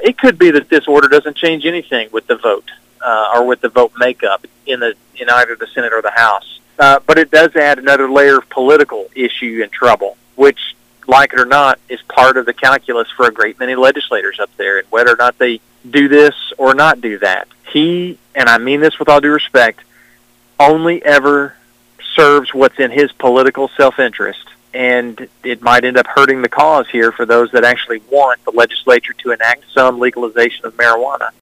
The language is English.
it could be that this order doesn't change anything with the vote or with the vote makeup in either the Senate or the House. But it does add another layer of political issue and trouble, which, like it or not, is part of the calculus for a great many legislators up there, and whether or not they do this or not do that. He, and I mean this with all due respect, only ever serves what's in his political self-interest, and it might end up hurting the cause here for those that actually want the legislature to enact some legalization of marijuana.